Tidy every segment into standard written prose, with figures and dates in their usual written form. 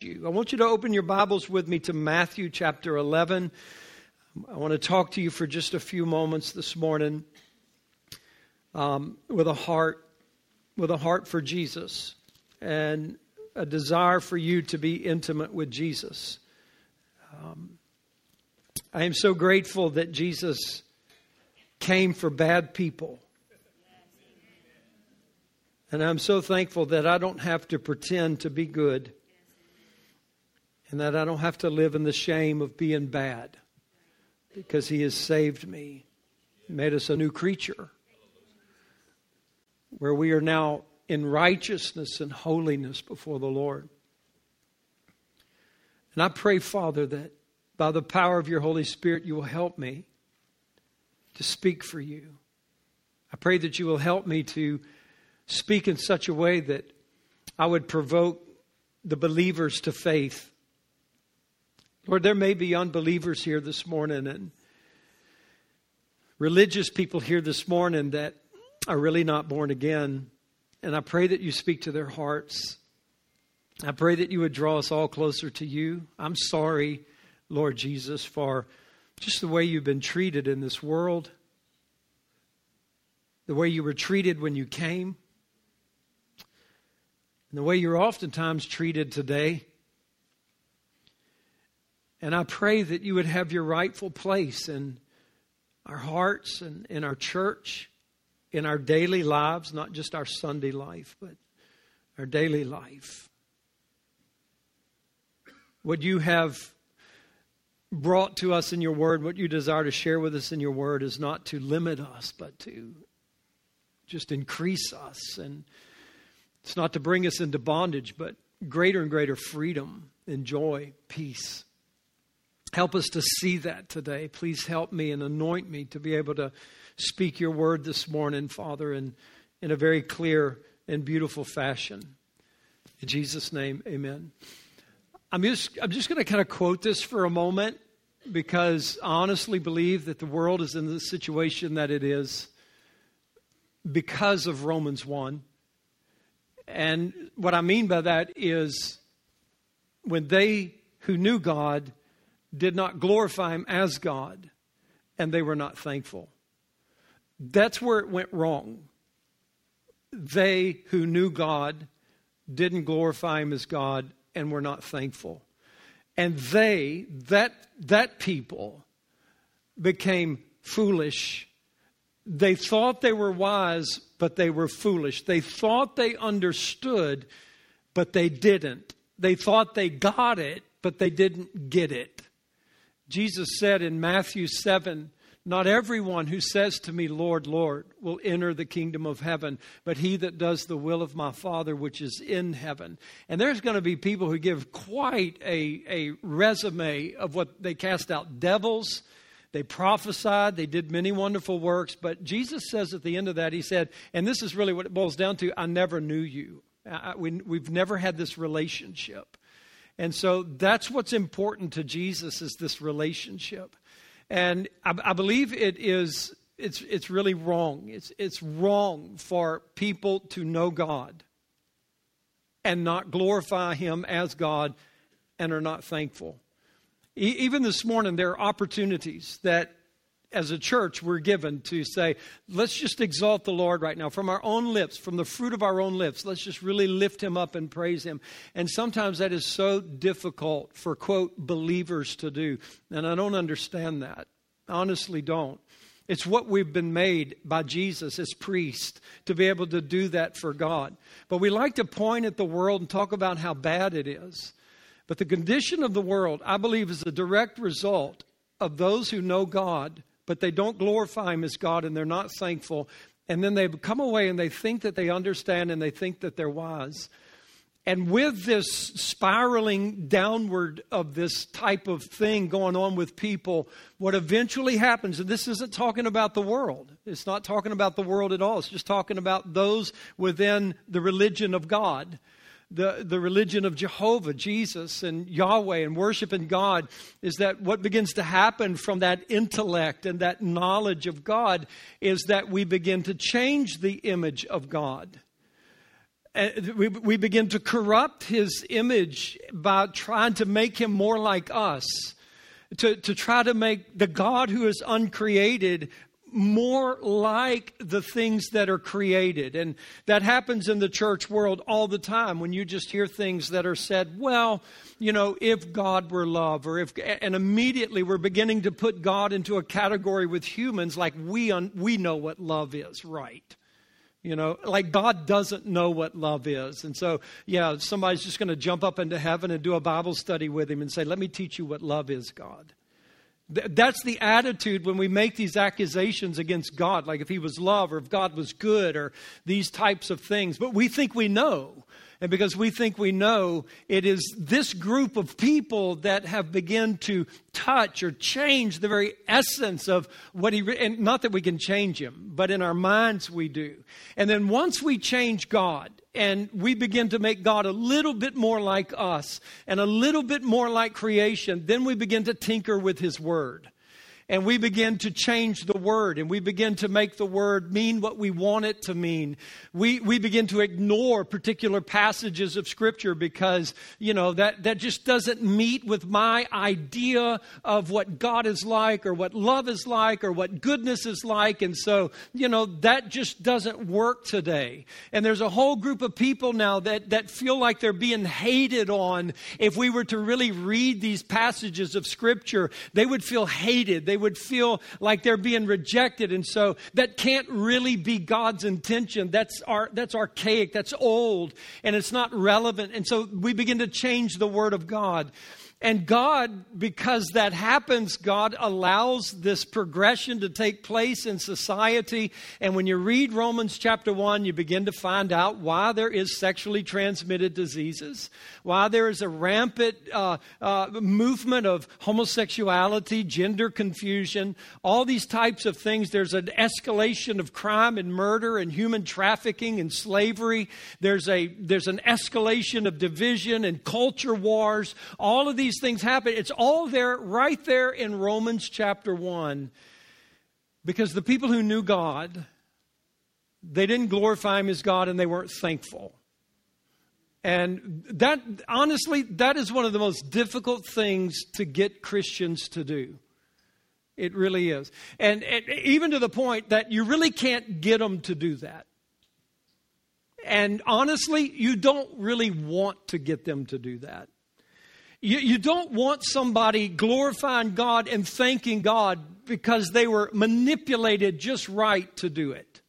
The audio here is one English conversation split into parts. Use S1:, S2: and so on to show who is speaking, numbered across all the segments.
S1: you. I want you to open your Bibles with me to Matthew chapter 11. I want to talk to you for just a few moments this morning with a heart for Jesus and a desire for you to be intimate with Jesus. I am so grateful that Jesus came for bad people. And I'm so thankful that I don't have to pretend to be good. And that I don't have to live in the shame of being bad. Because He has saved me. Made us a new creature. Where we are now in righteousness and holiness before the Lord. And I pray, Father, that by the power of your Holy Spirit, you will help me to speak for you. I pray that you will help me to speak in such a way that I would provoke the believers to faith. Lord, there may be unbelievers here this morning and religious people here this morning that are really not born again. And I pray that you speak to their hearts. I pray that you would draw us all closer to you. I'm sorry, Lord Jesus, for just the way you've been treated in this world. The way you were treated when you came. And the way you're oftentimes treated today. And I pray that you would have your rightful place in our hearts and in our church, in our daily lives, not just our Sunday life, but our daily life. What you have brought to us in your word, what you desire to share with us in your word is not to limit us, but to just increase us. And it's not to bring us into bondage, but greater and greater freedom and joy, peace. Help us to see that today. Please help me and anoint me to be able to speak your word this morning, Father, in a very clear and beautiful fashion. In Jesus' name, amen. I'm just going to kind of quote this for a moment because I honestly believe that the world is in the situation that it is because of Romans 1. And what I mean by that is when they who knew God did not glorify Him as God, and they were not thankful. That's where it went wrong. They who knew God didn't glorify Him as God and were not thankful. And that people became foolish. They thought they were wise, but they were foolish. They thought they understood, but they didn't. They thought they got it, but they didn't get it. Jesus said in Matthew 7, "Not everyone who says to me, 'Lord, Lord,' will enter the kingdom of heaven, but he that does the will of my Father which is in heaven." And there's going to be people who give quite a resume of what they cast out devils. They prophesied. They did many wonderful works. But Jesus says at the end of that, He said, and this is really what it boils down to, I never knew you. We've never had this relationship. And so that's what's important to Jesus is this relationship. And I believe it's really wrong. It's wrong for people to know God and not glorify Him as God and are not thankful. Even this morning, there are opportunities that as a church we're given to say, let's just exalt the Lord right now. From our own lips, from the fruit of our own lips, let's just really lift Him up and praise Him. And sometimes that is so difficult for, quote, believers to do. And I don't understand that. I honestly don't. It's what we've been made by Jesus as priests to be able to do that for God. But we like to point at the world and talk about how bad it is. But the condition of the world, I believe, is a direct result of those who know God, but they don't glorify Him as God and they're not thankful. And then they come away and they think that they understand and they think that they're wise. And with this spiraling downward of this type of thing going on with people, what eventually happens, and this isn't talking about the world. It's not talking about the world at all. It's just talking about those within the religion of God. The religion of Jehovah, Jesus and Yahweh and worshiping God, is that what begins to happen from that intellect and that knowledge of God is that we begin to change the image of God. We begin to corrupt his image by trying to make him more like us, to try to make the God who is uncreated more like the things that are created. And that happens in the church world all the time when you just hear things that are said, well, if God were love, and immediately we're beginning to put God into a category with humans like we know what love is, right? Like God doesn't know what love is. And so, somebody's just going to jump up into heaven and do a Bible study with him and say, let me teach you what love is, God. That's the attitude when we make these accusations against God, like if he was love or if God was good or these types of things. But we think we know. And because we think we know, it is this group of people that have begun to touch or change the very essence of what and not that we can change him, but in our minds we do. And then once we change God and we begin to make God a little bit more like us and a little bit more like creation, then we begin to tinker with his word. And we begin to change the word, and we begin to make the word mean what we want it to mean. We begin to ignore particular passages of Scripture because, that just doesn't meet with my idea of what God is like or what love is like or what goodness is like. And so, that just doesn't work today. And there's a whole group of people now that feel like they're being hated on. If we were to really read these passages of Scripture, they would feel hated. They would feel like they're being rejected. And so that can't really be God's intention. That's archaic. That's old. And it's not relevant. And so we begin to change the word of God. And God, because that happens, God allows this progression to take place in society. And when you read Romans chapter 1, you begin to find out why there is sexually transmitted diseases, why there is a rampant movement of homosexuality, gender confusion, all these types of things. There's an escalation of crime and murder and human trafficking and slavery. There's an escalation of division and culture wars. All of these things happen. It's all there, right there in Romans chapter 1. Because the people who knew God, they didn't glorify him as God and they weren't thankful. And that, honestly, that is one of the most difficult things to get Christians to do. It really is. And even to the point that you really can't get them to do that. And honestly, you don't really want to get them to do that. You don't want somebody glorifying God and thanking God because they were manipulated just right to do it.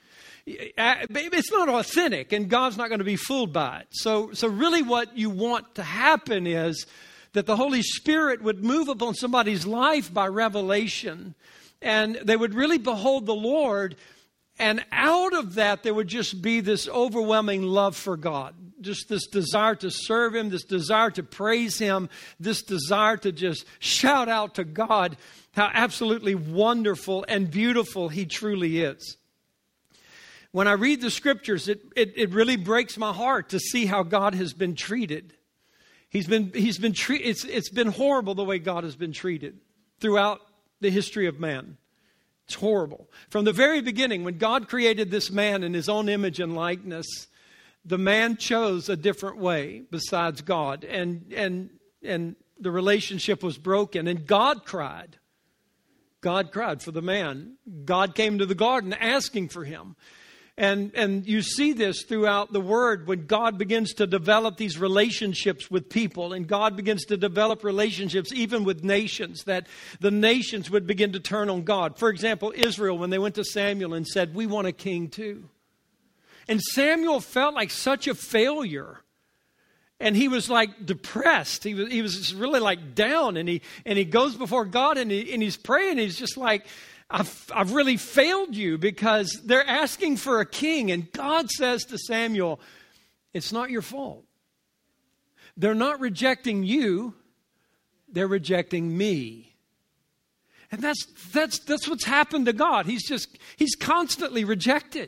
S1: It's not authentic, and God's not going to be fooled by it. So really what you want to happen is that the Holy Spirit would move upon somebody's life by revelation, and they would really behold the Lord, and out of that there would just be this overwhelming love for God. Just this desire to serve him, this desire to praise him, this desire to just shout out to God how absolutely wonderful and beautiful he truly is. When I read the scriptures, it really breaks my heart to see how God has been treated. He's been treated. It's been horrible the way God has been treated throughout the history of man. It's horrible. From the very beginning, when God created this man in his own image and likeness, the man chose a different way besides God, and the relationship was broken, and God cried. God cried for the man. God came to the garden asking for him. And you see this throughout the Word when God begins to develop these relationships with people, and God begins to develop relationships even with nations, that the nations would begin to turn on God. For example, Israel, when they went to Samuel and said, "We want a king too." And Samuel felt like such a failure. And he was like depressed. He was really like down. And he goes before God and he's praying. He's just like, I've really failed you because they're asking for a king. And God says to Samuel, it's not your fault. They're not rejecting you. They're rejecting me. And that's what's happened to God. He's constantly rejected.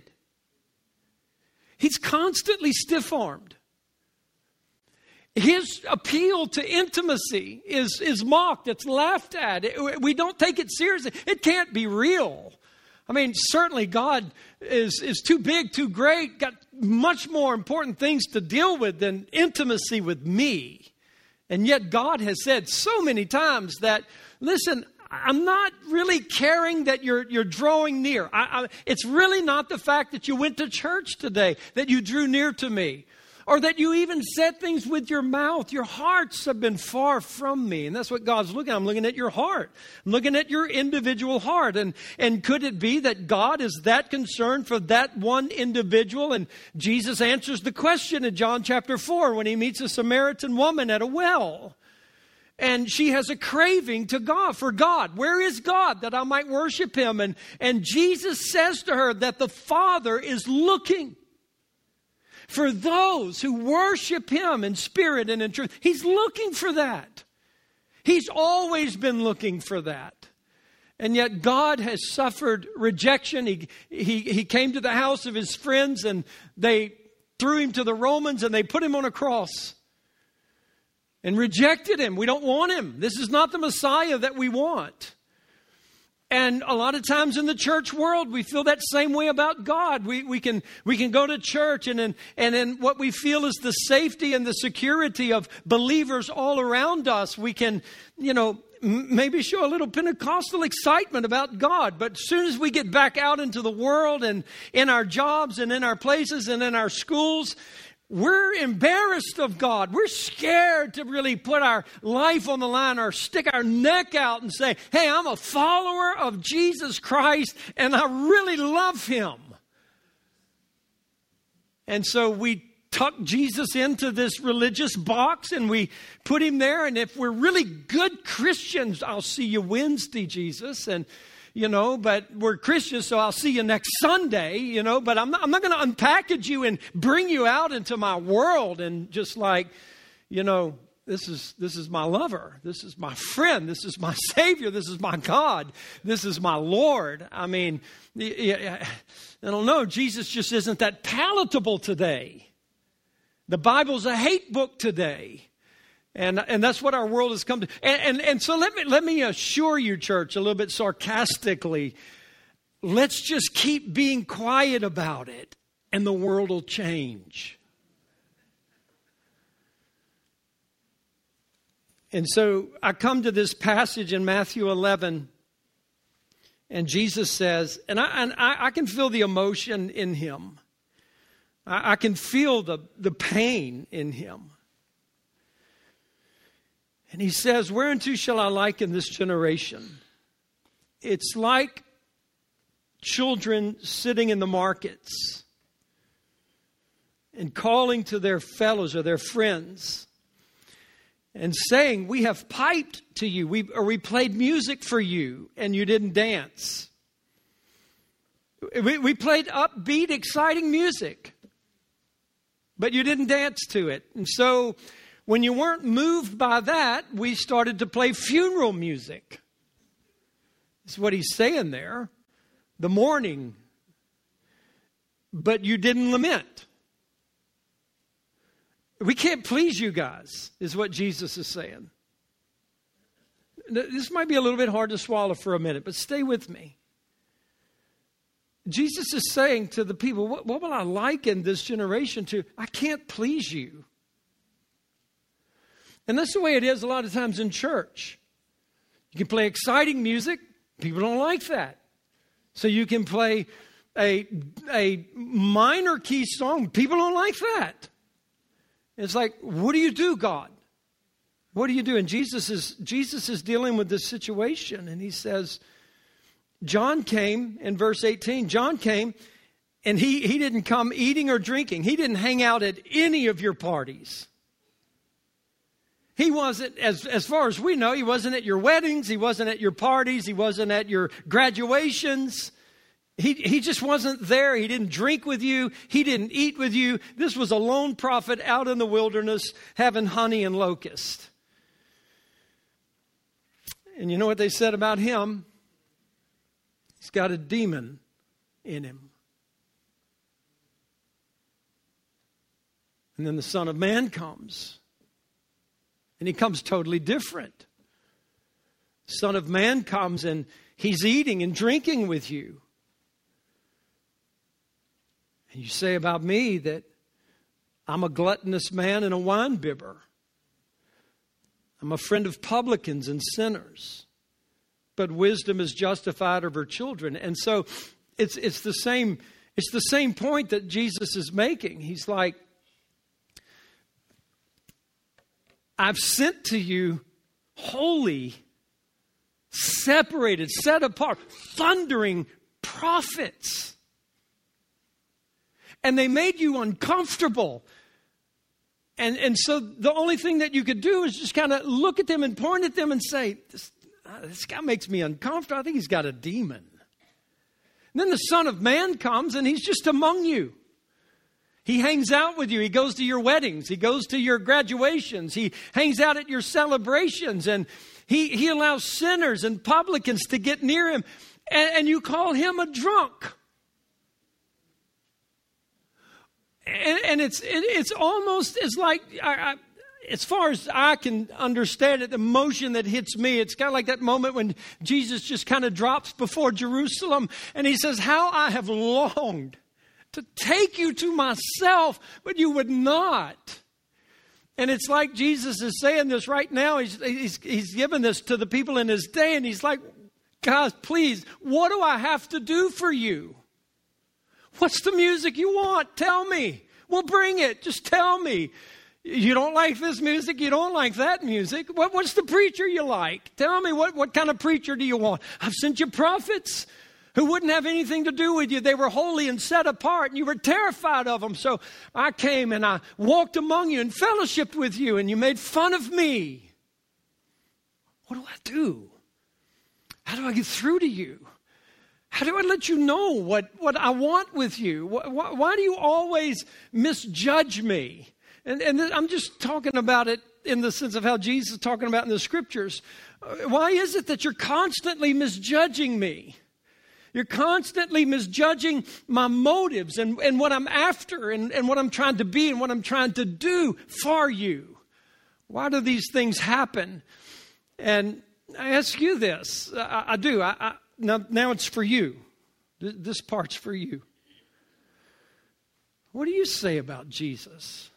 S1: He's constantly stiff-armed. His appeal to intimacy is mocked. It's laughed at. We don't take it seriously. It can't be real. I mean, certainly God is too big, too great, got much more important things to deal with than intimacy with me. And yet God has said so many times that, listen, I'm not really caring that you're drawing near. It's really not the fact that you went to church today, that you drew near to me, or that you even said things with your mouth. Your hearts have been far from me. And that's what God's looking at. I'm looking at your heart. I'm looking at your individual heart. And could it be that God is that concerned for that one individual? And Jesus answers the question in John chapter 4 when he meets a Samaritan woman at a well. And she has a craving to God, for God. Where is God that I might worship him? And Jesus says to her that the Father is looking for those who worship him in spirit and in truth. He's looking for that. He's always been looking for that. And yet God has suffered rejection. He came to the house of his friends and they threw him to the Romans and they put him on a cross and rejected him. We don't want him. This is not the Messiah that we want. And a lot of times in the church world, we feel that same way about God. We can go to church and then what we feel is the safety and the security of believers all around us. We can, maybe show a little Pentecostal excitement about God. But as soon as we get back out into the world and in our jobs and in our places and in our schools, we're embarrassed of God. We're scared to really put our life on the line or stick our neck out and say, hey, I'm a follower of Jesus Christ and I really love him. And so we tuck Jesus into this religious box and we put him there. And if we're really good Christians, I'll see you Wednesday, Jesus. And but we're Christians, so I'll see you next Sunday, but I'm not going to unpackage you and bring you out into my world and just like, this is my lover. This is my friend. This is my Savior. This is my God. This is my Lord. I mean, I don't know. Jesus just isn't that palatable today. The Bible's a hate book today. And that's what our world has come to. And so let me assure you, church, a little bit sarcastically, let's just keep being quiet about it and the world will change. And so I come to this passage in Matthew 11 and Jesus says, and I can feel the emotion in him. I can feel the pain in him. And he says, whereunto shall I liken this generation? It's like children sitting in the markets and calling to their fellows or their friends and saying, we have piped to you, we played music for you, and you didn't dance. We played upbeat, exciting music, but you didn't dance to it. And so when you weren't moved by that, we started to play funeral music. That's what he's saying there. The mourning. But you didn't lament. We can't please you guys, is what Jesus is saying. This might be a little bit hard to swallow for a minute, but stay with me. Jesus is saying to the people, what will I liken this generation to? I can't please you. And that's the way it is a lot of times in church. You can play exciting music. People don't like that. So you can play a minor key song. People don't like that. It's like, what do you do, God? What do you do? And Jesus is dealing with this situation. And he says, John came in verse 18. John came and he didn't come eating or drinking. He didn't hang out at any of your parties. He wasn't, as far as we know, he wasn't at your weddings. He wasn't at your parties. He wasn't at your graduations. He just wasn't there. He didn't drink with you. He didn't eat with you. This was a lone prophet out in the wilderness having honey and locust. And you know what they said about him? He's got a demon in him. And then the Son of Man comes. And he comes totally different. Son of Man comes and he's eating and drinking with you. You say about me that I'm a gluttonous man and a wine bibber. I'm a friend of publicans and sinners. But wisdom is justified of her children. And so it's the same point that Jesus is making. He's like, I've sent to you holy, separated, set apart, thundering prophets. And they made you uncomfortable. And so the only thing that you could do is just kind of look at them and point at them and say, this guy makes me uncomfortable. I think he's got a demon. And then the Son of Man comes and he's just among you. He hangs out with you. He goes to your weddings. He goes to your graduations. He hangs out at your celebrations. And he allows sinners and publicans to get near him. And you call him a drunk. And it's almost as like, as far as I can understand it, the emotion that hits me, it's kind of like that moment when Jesus just kind of drops before Jerusalem. And he says, how I have longed to take you to myself, but you would not. And it's like Jesus is saying this right now. He's given this to the people in his day. And he's like, guys, please, what do I have to do for you? What's the music you want? Tell me. We'll bring it. Just tell me. You don't like this music? You don't like that music? What's the preacher you like? Tell me, what kind of preacher do you want? I've sent you prophets who wouldn't have anything to do with you. They were holy and set apart, and you were terrified of them. So I came and I walked among you and fellowshiped with you, and you made fun of me. What do I do? How do I get through to you? How do I let you know what I want with you? Why do you always misjudge me? And I'm just talking about it in the sense of how Jesus is talking about in the scriptures. Why is it that you're constantly misjudging me? You're constantly misjudging my motives and what I'm after and what I'm trying to be and what I'm trying to do for you. Why do these things happen? And I ask you this. I do. Now it's for you. This part's for you. What do you say about Jesus?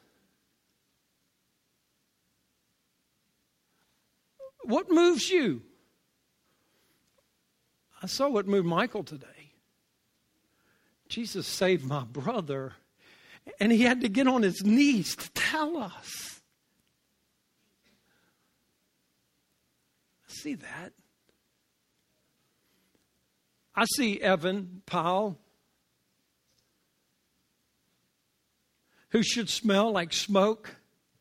S1: What moves you? I saw what moved Michael today. Jesus saved my brother, and he had to get on his knees to tell us. I see that. I see Evan Powell, who should smell like smoke,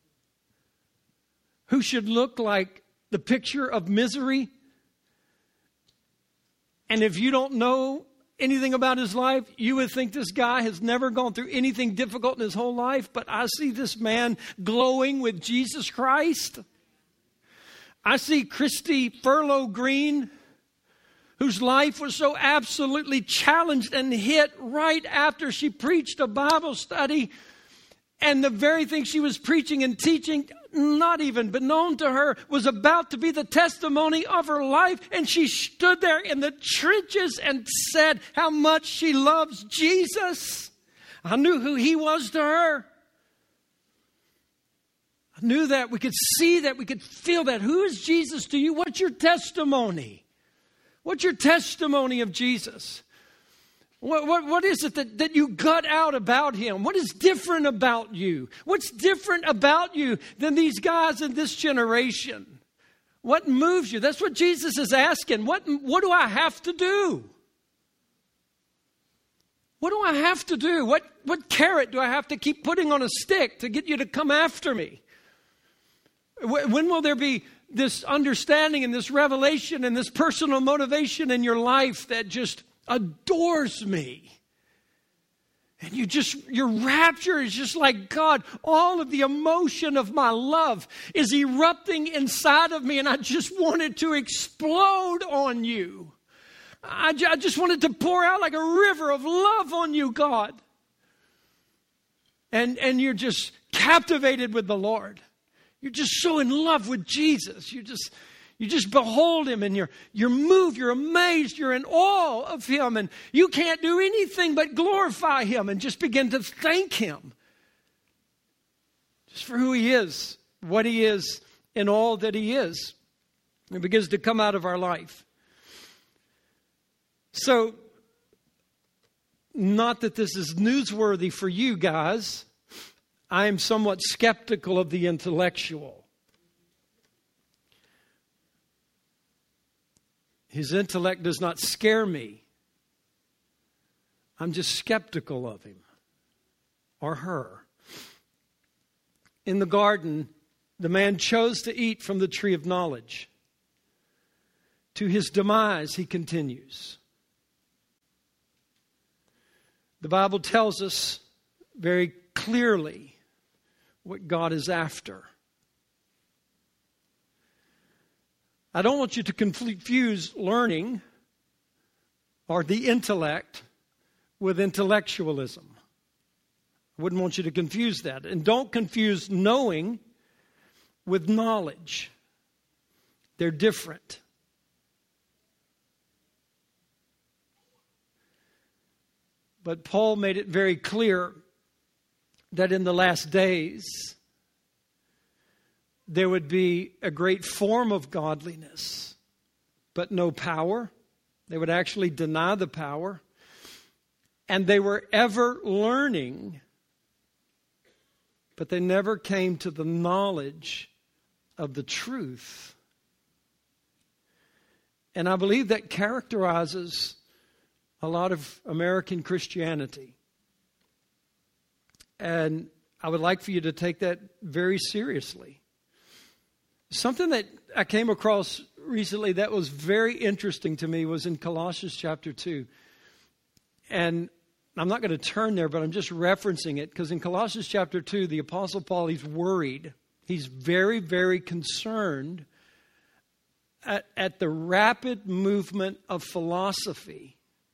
S1: who should look like the picture of misery. And if you don't know anything about his life, you would think this guy has never gone through anything difficult in his whole life. But I see this man glowing with Jesus Christ. I see Christy Furlow Green, whose life was so absolutely challenged and hit right after she preached a Bible study. And the very thing she was preaching and teaching, not even but known to her, was about to be the testimony of her life. And she stood there in the trenches and said how much she loves Jesus. I knew who he was to her. I knew that. We could see that. We could feel that. Who is Jesus to you? What's your testimony? What's your testimony of Jesus? What is it that you gut out about him? What is different about you? What's different about you than these guys in this generation? What moves you? That's what Jesus is asking. What do I have to do? What do I have to do? What carrot do I have to keep putting on a stick to get you to come after me? When will there be this understanding and this revelation and this personal motivation in your life that just adores me? And your rapture is just like, God, all of the emotion of my love is erupting inside of me, and I just wanted to explode on you. I just wanted to pour out like a river of love on you, God. And you're just captivated with the Lord. You're just so in love with Jesus. You just behold him and you're moved, you're amazed, you're in awe of him, and you can't do anything but glorify him and just begin to thank him just for who he is, what he is, and all that he is. It begins to come out of our life. So, not that this is newsworthy for you guys, I am somewhat skeptical of the intellectual. His intellect does not scare me. I'm just skeptical of him or her. In the garden, the man chose to eat from the tree of knowledge. To his demise, he continues. The Bible tells us very clearly what God is after. I don't want you to confuse learning or the intellect with intellectualism. I wouldn't want you to confuse that. And don't confuse knowing with knowledge. They're different. But Paul made it very clear that in the last days, there would be a great form of godliness, but no power. They would actually deny the power. And they were ever learning, but they never came to the knowledge of the truth. And I believe that characterizes a lot of American Christianity. And I would like for you to take that very seriously. Something that I came across recently that was very interesting to me was in Colossians chapter 2. And I'm not going to turn there, but I'm just referencing it because in Colossians chapter 2, the Apostle Paul, he's worried. He's very, very concerned at the rapid movement of philosophy,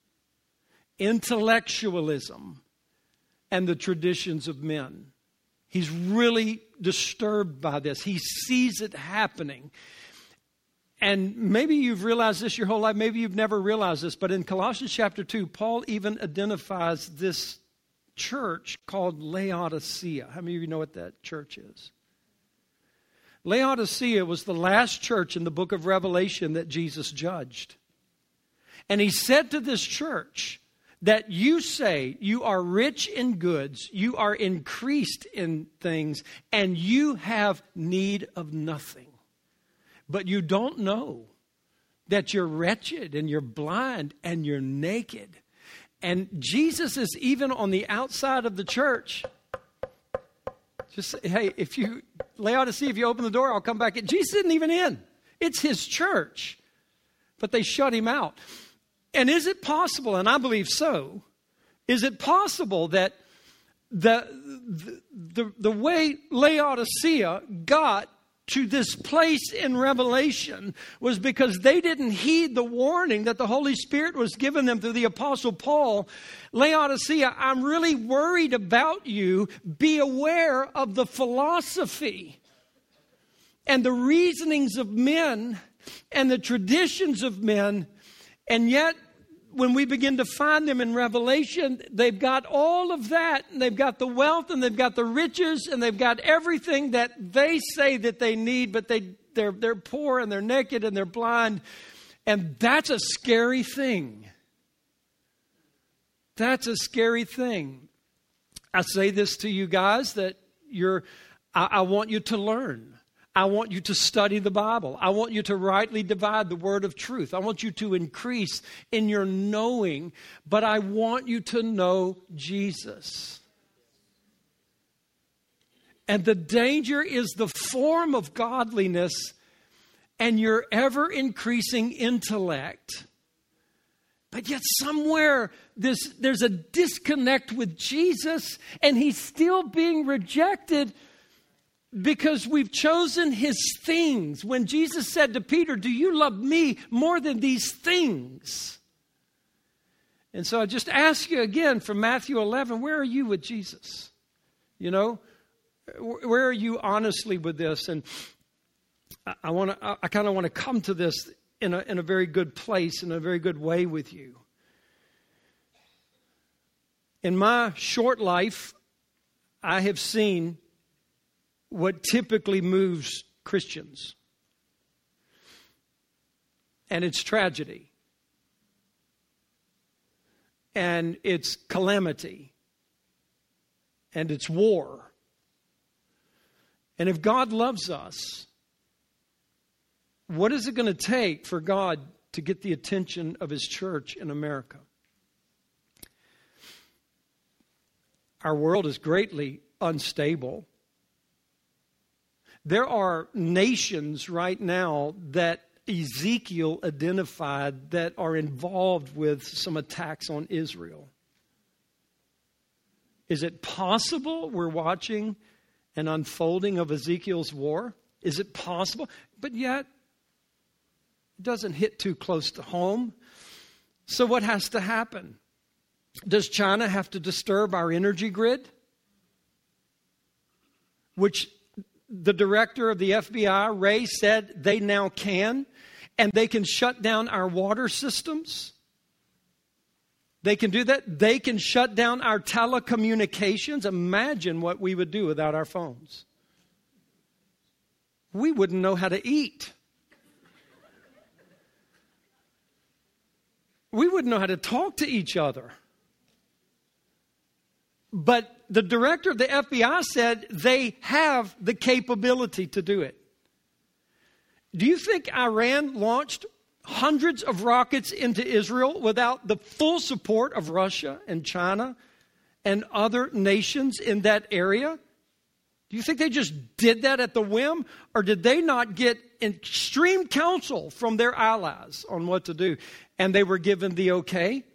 S1: intellectualism, and the traditions of men. He's really disturbed by this. He sees it happening. And maybe you've realized this your whole life. Maybe you've never realized this. But in Colossians chapter 2, Paul even identifies this church called Laodicea. How many of you know what that church is? Laodicea was the last church in the book of Revelation that Jesus judged. And he said to this church, that you say you are rich in goods, you are increased in things, and you have need of nothing. But you don't know that you're wretched and you're blind and you're naked. And Jesus is even on the outside of the church. Just say, hey, if you, Laodicea, if you open the door, I'll come back in. Jesus isn't even in. It's his church. But they shut him out. And is it possible, and I believe so, is it possible that the way Laodicea got to this place in Revelation was because they didn't heed the warning that the Holy Spirit was giving them through the Apostle Paul? Laodicea, I'm really worried about you. Be aware of the philosophy and the reasonings of men and the traditions of men. And yet, when we begin to find them in Revelation, they've got all of that. And they've got the wealth and they've got the riches and they've got everything that they say that they need, but they're poor and they're naked and they're blind. And that's a scary thing. That's a scary thing. I say this to you guys that I want you to learn. I want you to study the Bible. I want you to rightly divide the word of truth. I want you to increase in your knowing, but I want you to know Jesus. And the danger is the form of godliness and your ever increasing intellect. But yet somewhere there's a disconnect with Jesus and he's still being rejected because we've chosen his things. When Jesus said to Peter, do you love me more than these things? And so I just ask you again from Matthew 11, where are you with Jesus? You know, where are you honestly with this? And I kind of want to come to this in a very good place, in a very good way with you. In my short life, I have seen what typically moves Christians. And it's tragedy. And it's calamity. And it's war. And if God loves us, what is it going to take for God to get the attention of His church in America? Our world is greatly unstable. There are nations right now that Ezekiel identified that are involved with some attacks on Israel. Is it possible we're watching an unfolding of Ezekiel's war? Is it possible? But yet, it doesn't hit too close to home. So what has to happen? Does China have to disturb our energy grid? Which the director of the FBI, Wray, said they now can. And they can shut down our water systems. They can do that. They can shut down our telecommunications. Imagine what we would do without our phones. We wouldn't know how to eat. We wouldn't know how to talk to each other. But the director of the FBI said they have the capability to do it. Do you think Iran launched hundreds of rockets into Israel without the full support of Russia and China and other nations in that area? Do you think they just did that at the whim? Or did they not get extreme counsel from their allies on what to do? And they were given the okay?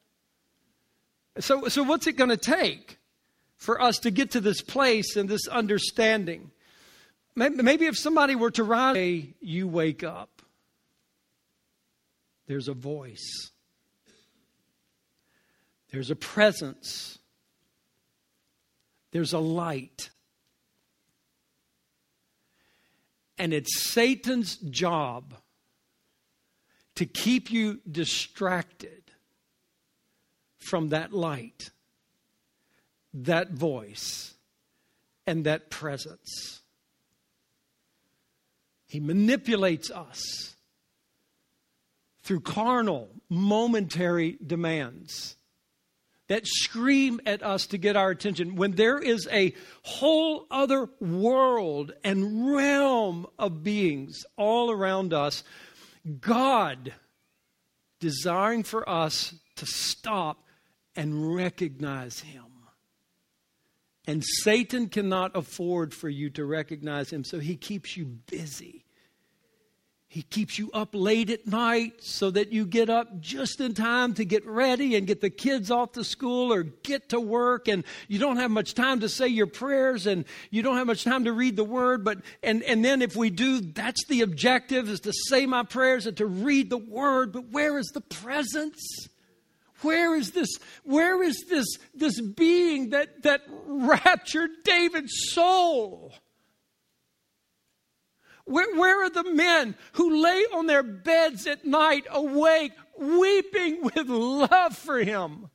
S1: So what's it going to take for us to get to this place and this understanding? Maybe if somebody were to rise, you wake up. There's a voice. There's a presence. There's a light. And it's Satan's job to keep you distracted from that light, that voice, and that presence. He manipulates us through carnal, momentary demands that scream at us to get our attention, when there is a whole other world and realm of beings all around us, God desiring for us to stop and recognize Him. And Satan cannot afford for you to recognize Him, so he keeps you busy. He keeps you up late at night so that you get up just in time to get ready and get the kids off to school or get to work. And you don't have much time to say your prayers and you don't have much time to read the Word. And then if we do, that's the objective, is to say my prayers and to read the Word. But where is the presence? Where is this being that raptured David's soul? Where are the men who lay on their beds at night awake, weeping with love for Him?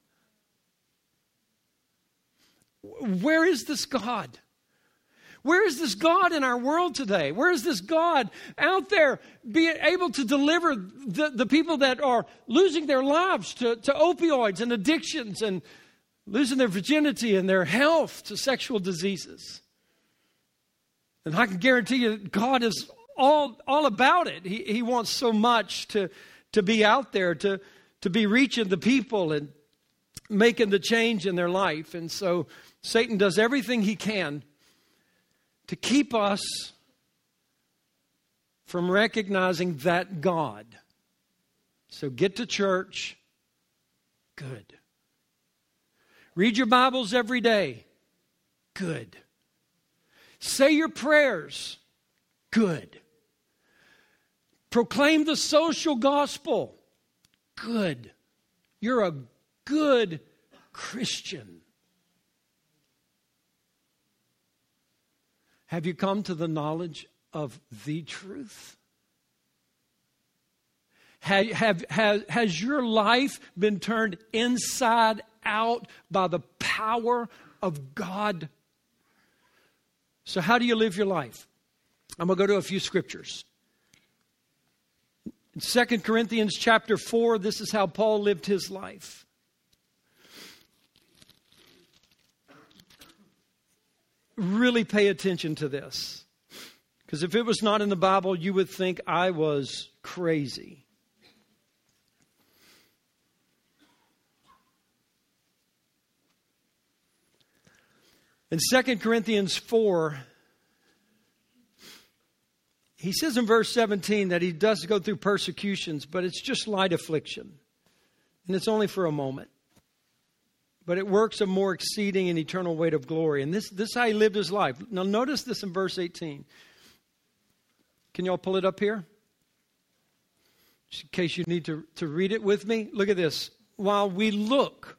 S1: Where is this God? Where is this God in our world today? Where is this God out there being able to deliver the people that are losing their lives to opioids and addictions and losing their virginity and their health to sexual diseases? And I can guarantee you God is all about it. He wants so much to be out there, to be reaching the people and making the change in their life. And so Satan does everything he can to keep us from recognizing that God. So get to church. Good. Read your Bibles every day. Good. Say your prayers. Good. Proclaim the social gospel. Good. You're a good Christian. Have you come to the knowledge of the truth? Has your life been turned inside out by the power of God? So how do you live your life? I'm going to go to a few scriptures. In 2 Corinthians chapter 4, this is how Paul lived his life. Really pay attention to this. Because if it was not in the Bible, you would think I was crazy. In 2 Corinthians 4, he says in verse 17 that he does go through persecutions, but it's just light affliction. And it's only for a moment. But it works a more exceeding and eternal weight of glory. And this is how he lived his life. Now notice this in verse 18. Can y'all pull it up here? Just in case you need to read it with me. Look at this. While we look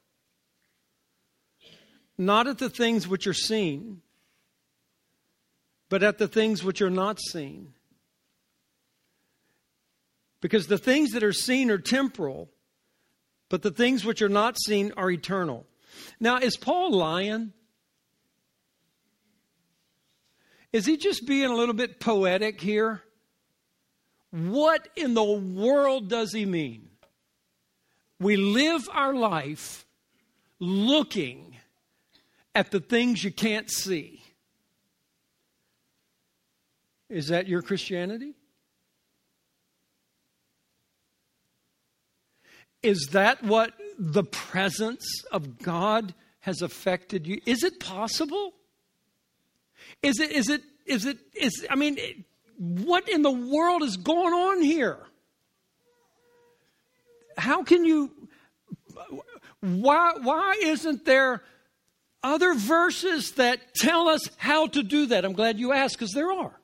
S1: not at the things which are seen, but at the things which are not seen. Because the things that are seen are temporal, but the things which are not seen are eternal. Now, is Paul lying? Is he just being a little bit poetic here? What in the world does he mean? We live our life looking at the things you can't see. Is that your Christianity? Is that what the presence of God has affected you? Is it possible? What in the world is going on here? How can you, why isn't there other verses that tell us how to do that? I'm glad you asked, because there are.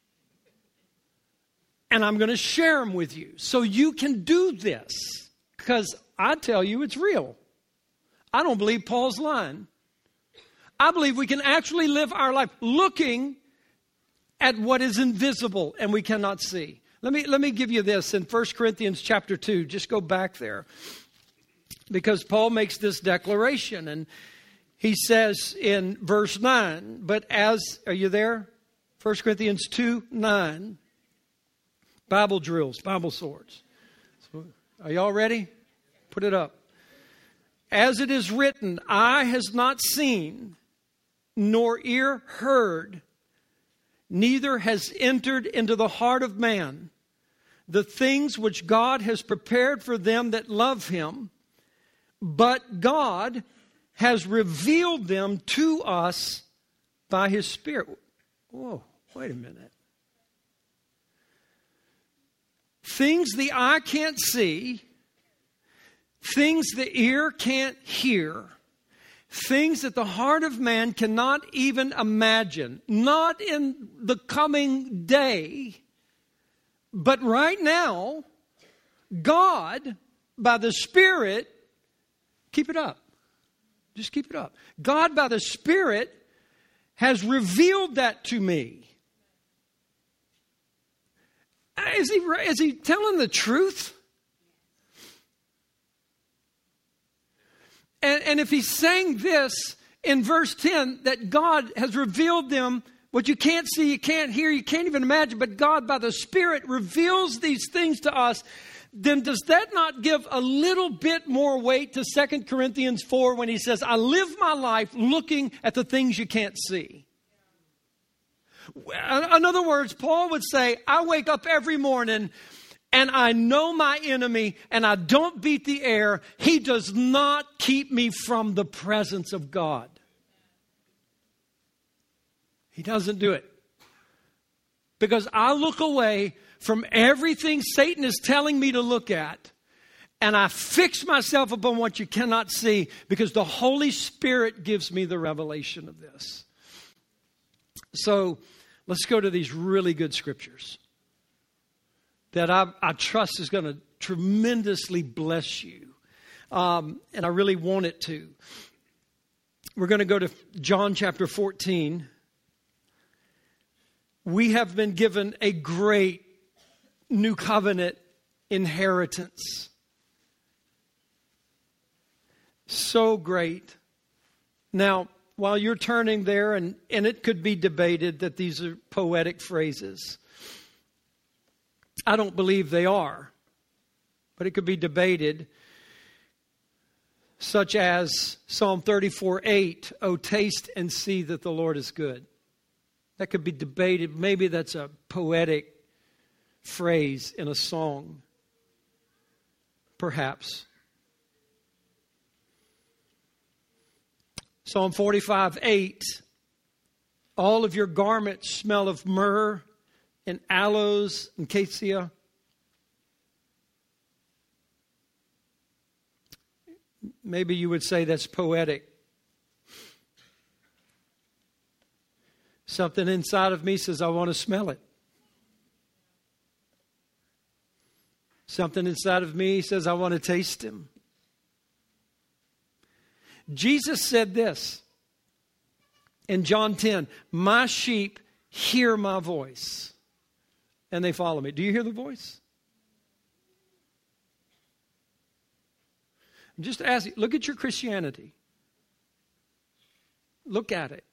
S1: And I'm going to share them with you so you can do this. Because I tell you, it's real. I don't believe Paul's lying. I believe we can actually live our life looking at what is invisible and we cannot see. Let me give you this in 1 Corinthians chapter 2. Just go back there. Because Paul makes this declaration. And he says in verse 9, are you there? 1 Corinthians 2:9. Bible drills, Bible swords. So, are y'all ready? Put it up. As it is written, eye has not seen, nor ear heard, neither has entered into the heart of man the things which God has prepared for them that love him, but God has revealed them to us by his Spirit. Whoa, wait a minute. Things the eye can't see, things the ear can't hear, things that the heart of man cannot even imagine, not in the coming day, but right now, God, by the Spirit, keep it up. Just keep it up. God, by the Spirit, has revealed that to me. Is he telling the truth? And if he's saying this in verse 10, that God has revealed them, what you can't see, you can't hear, you can't even imagine, but God by the Spirit reveals these things to us, then does that not give a little bit more weight to 2 Corinthians 4 when he says, I live my life looking at the things you can't see? In other words, Paul would say, I wake up every morning and I know my enemy and I don't beat the air. He does not keep me from the presence of God. He doesn't do it. Because I look away from everything Satan is telling me to look at, and I fix myself upon what you cannot see, because the Holy Spirit gives me the revelation of this. So let's go to these really good scriptures that I trust is going to tremendously bless you. And I really want it to. We're going to go to John chapter 14. we have been given a great new covenant inheritance. So great. Now, while you're turning there, and it could be debated that these are poetic phrases. I don't believe they are. But it could be debated, such as Psalm 34:8, "Oh, taste and see that the Lord is good." That could be debated. Maybe that's a poetic phrase in a song. Perhaps. Psalm 45:8, "All of your garments smell of myrrh and aloes and cassia." Maybe you would say that's poetic. Something inside of me says, I want to smell it. Something inside of me says, I want to taste Him. Jesus said this in John 10, "My sheep hear my voice, and they follow me." Do you hear the voice? Just ask you, look at your Christianity. Look at it.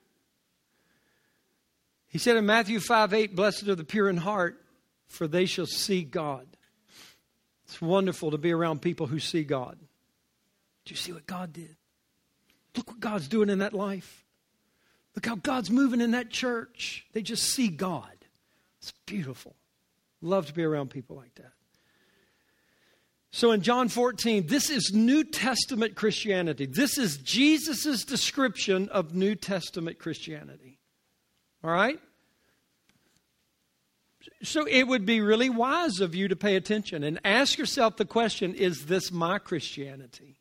S1: He said in Matthew 5:8, "Blessed are the pure in heart, for they shall see God." It's wonderful to be around people who see God. Do you see what God did? Look what God's doing in that life. Look how God's moving in that church. They just see God. It's beautiful. Love to be around people like that. So in John 14, this is New Testament Christianity. This is Jesus' description of New Testament Christianity. All right? So it would be really wise of you to pay attention and ask yourself the question, is this my Christianity?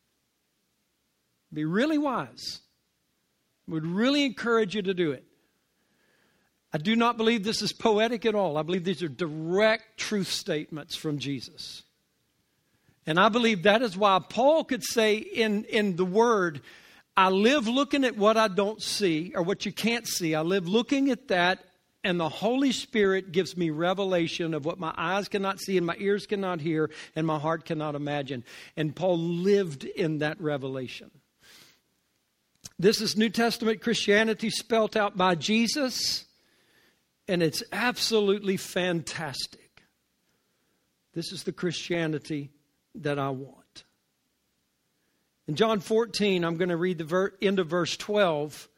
S1: Be really wise. Would really encourage you to do it. I do not believe this is poetic at all. I believe these are direct truth statements from Jesus. And I believe that is why Paul could say in the Word, I live looking at what I don't see, or what you can't see. I live looking at that, and the Holy Spirit gives me revelation of what my eyes cannot see and my ears cannot hear and my heart cannot imagine. And Paul lived in that revelation. This is New Testament Christianity spelt out by Jesus, and it's absolutely fantastic. This is the Christianity that I want. In John 14, I'm going to read the end of verse 12.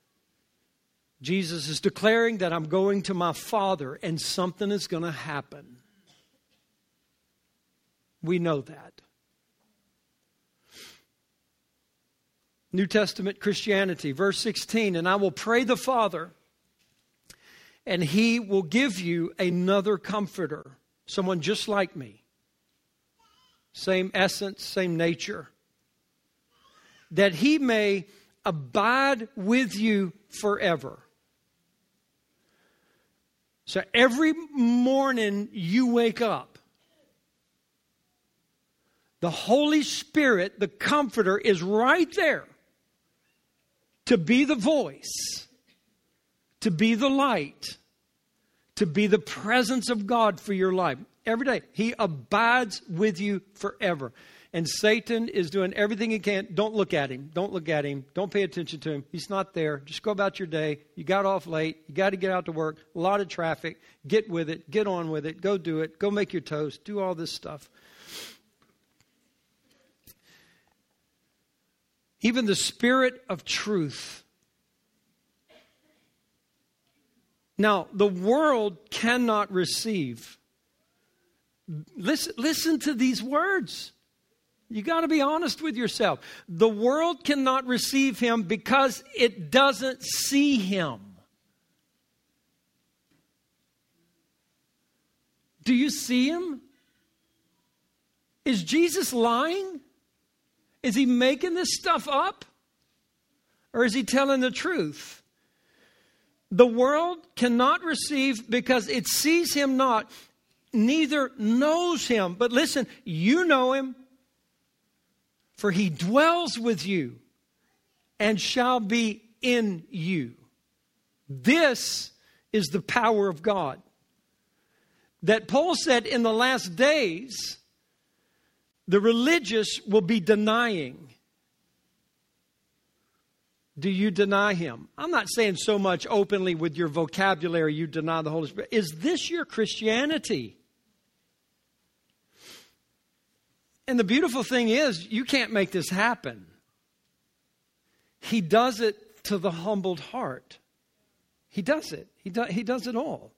S1: Jesus is declaring that I'm going to my Father and something is going to happen. We know that. New Testament Christianity, verse 16, "And I will pray the Father, and He will give you another comforter," someone just like me. Same essence, same nature. "That He may abide with you forever." So every morning you wake up, the Holy Spirit, the Comforter, is right there to be the voice, to be the light, to be the presence of God for your life. Every day. He abides with you forever. And Satan is doing everything he can. Don't look at him. Don't look at him. Don't pay attention to him. He's not there. Just go about your day. You got off late. You got to get out to work. A lot of traffic. Get with it. Get on with it. Go do it. Go make your toast. Do all this stuff. Even the Spirit of truth. Now, the world cannot receive. Listen to these words. You got to be honest with yourself. The world cannot receive Him because it doesn't see Him. Do you see Him? Is Jesus lying? Is He making this stuff up? Or is He telling the truth? The world cannot receive because it sees Him not, neither knows Him. But listen, you know Him, for He dwells with you and shall be in you. This is the power of God. That Paul said in the last days, the religious will be denying. Do you deny him? I'm not saying so much openly with your vocabulary you deny the Holy Spirit. Is this your Christianity? And the beautiful thing is, you can't make this happen. He does it to the humbled heart. He does it. He does it all.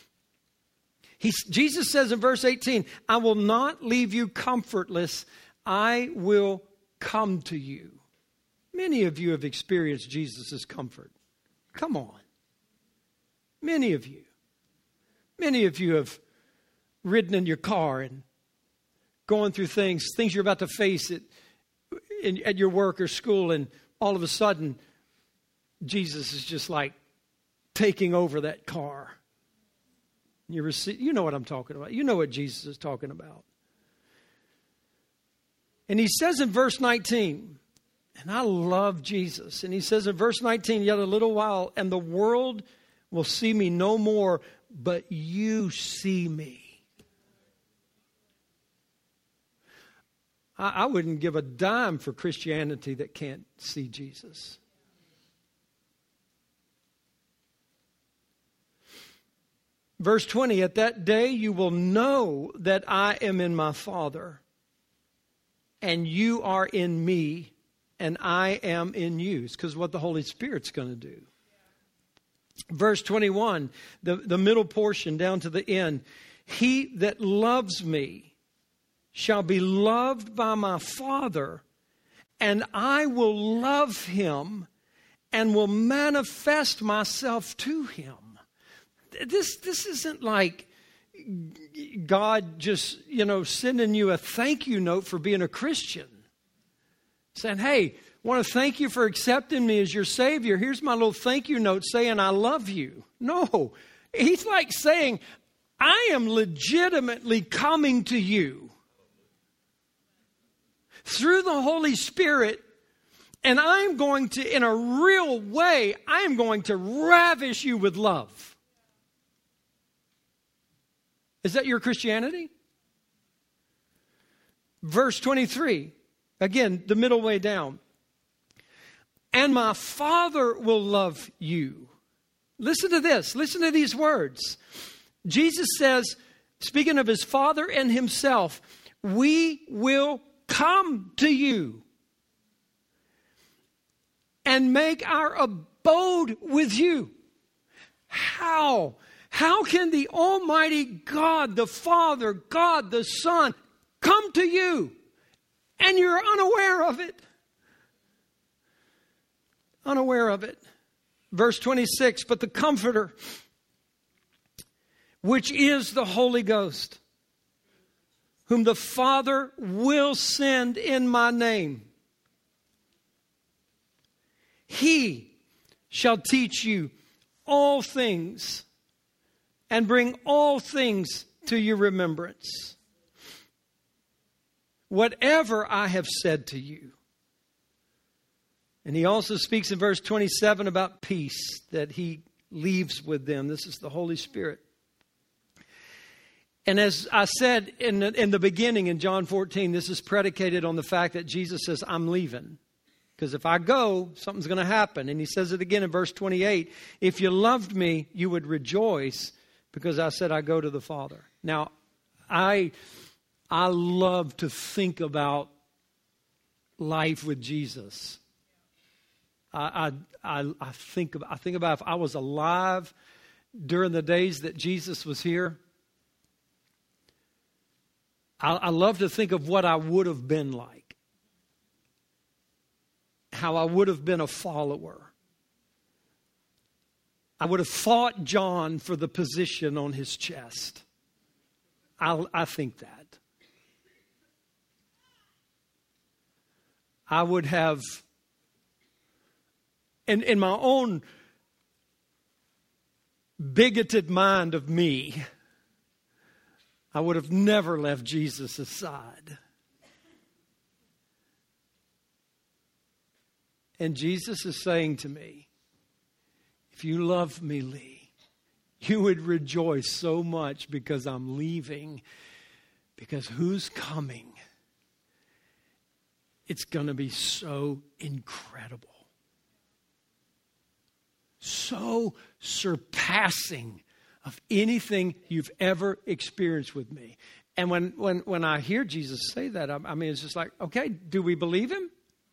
S1: Jesus says in verse 18, I will not leave you comfortless. I will come to you. Many of you have experienced Jesus' comfort. Come on. Many of you. Many of you have ridden in your car and going through things you're about to face at your work or school, and all of a sudden, Jesus is just like taking over that car. You know what I'm talking about. You know what Jesus is talking about. And he says in verse 19, and I love Jesus, and he says in verse 19, yet a little while, and the world will see me no more, but you see me. I wouldn't give a dime for Christianity that can't see Jesus. Verse 20, at that day you will know that I am in my Father, and you are in me, and I am in you. It's because what the Holy Spirit's going to do. Verse 21, the middle portion down to the end. He that loves me shall be loved by my Father, and I will love him and will manifest myself to him. This isn't like God just, sending you a thank you note for being a Christian. Saying, hey, want to thank you for accepting me as your Savior. Here's my little thank you note saying I love you. No, he's like saying, I am legitimately coming to you through the Holy Spirit, and I'm going to, in a real way, I'm going to ravish you with love. Is that your Christianity? Verse 23, again, the middle way down. And my Father will love you. Listen to this. Listen to these words. Jesus says, speaking of his Father and himself, we will come to you and make our abode with you. How? How can the Almighty God, the Father, God, the Son, come to you and you're unaware of it? Unaware of it. Verse 26, but the Comforter, which is the Holy Ghost, whom the Father will send in my name, he shall teach you all things and bring all things to your remembrance, whatever I have said to you. And he also speaks in verse 27 about peace that he leaves with them. This is the Holy Spirit. And as I said in the beginning in John 14, this is predicated on the fact that Jesus says, I'm leaving. Because if I go, something's going to happen. And he says it again in verse 28. If you loved me, you would rejoice because I said I go to the Father. Now, I love to think about life with Jesus. I think about if I was alive during the days that Jesus was here. I love to think of what I would have been like. How I would have been a follower. I would have fought John for the position on his chest. I think that. I would have, in my own bigoted mind of me, I would have never left Jesus aside. And Jesus is saying to me, if you love me, Lee, you would rejoice so much because I'm leaving. Because who's coming? It's going to be so incredible. So surpassing of anything you've ever experienced with me. And when I hear Jesus say that, I mean, it's just like, okay, do we believe him?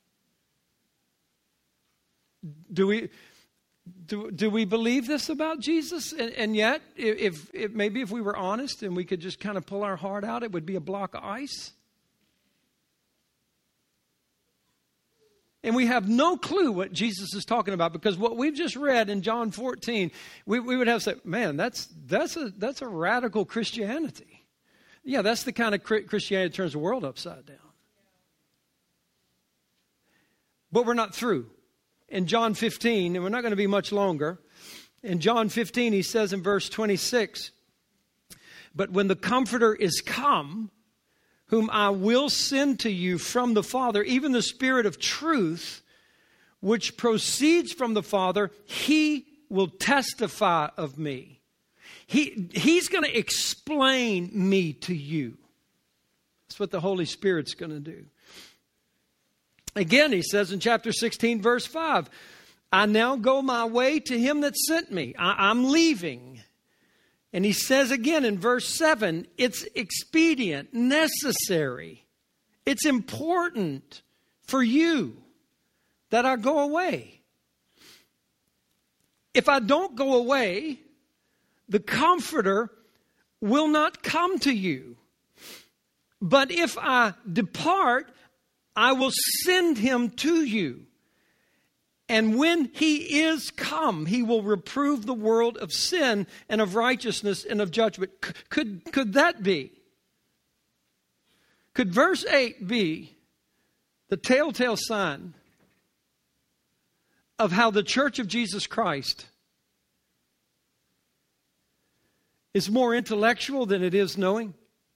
S1: Do we believe this about Jesus? And yet, if maybe if we were honest and we could just kind of pull our heart out, it would be a block of ice. And we have no clue what Jesus is talking about, because what we've just read in John 14, we would have to say, man, that's a radical Christianity. Yeah, that's the kind of Christianity that turns the world upside down. But we're not through. In John 15, and we're not going to be much longer, in John 15, he says in verse 26, but when the Comforter is come, whom I will send to you from the Father, even the Spirit of truth, which proceeds from the Father, he will testify of me. He's going to explain me to you. That's what the Holy Spirit's going to do. Again, he says in chapter 16, verse 5, I now go my way to him that sent me. I'm leaving. And he says again in verse 7, it's expedient, necessary. It's important for you that I go away. If I don't go away, the Comforter will not come to you. But if I depart, I will send him to you. And when he is come, he will reprove the world of sin and of righteousness and of judgment. Could that be? Could verse 8 be the telltale sign of how the Church of Jesus Christ is more intellectual than it is knowing?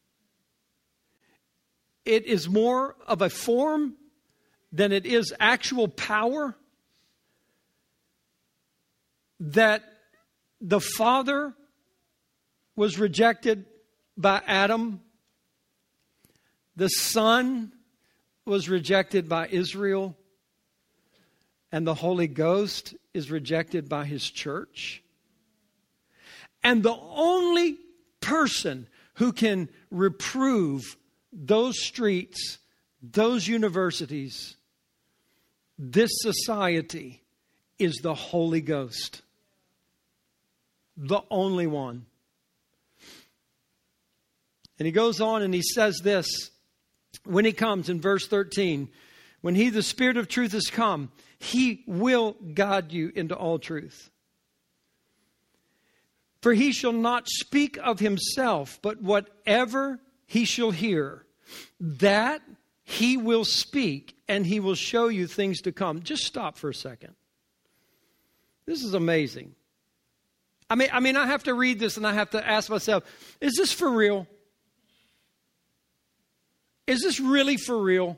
S1: It is more of a form than it is actual power. That the Father was rejected by Adam. The Son was rejected by Israel. And the Holy Ghost is rejected by his church. And the only person who can reprove those streets, those universities, this society is the Holy Ghost. The only one. And he goes on and he says this, when he comes in verse 13, when he, the Spirit of truth, has come, he will guide you into all truth. For he shall not speak of himself, but whatever he shall hear, that he will speak, and he will show you things to come. Just stop for a second. This is amazing. I mean, I have to read this and I have to ask myself, is this for real? Is this really for real?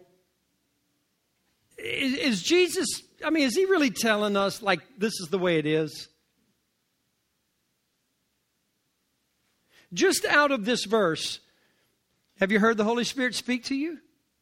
S1: Is Jesus, is he really telling us like this is the way it is? Just out of this verse, have you heard the Holy Spirit speak to you?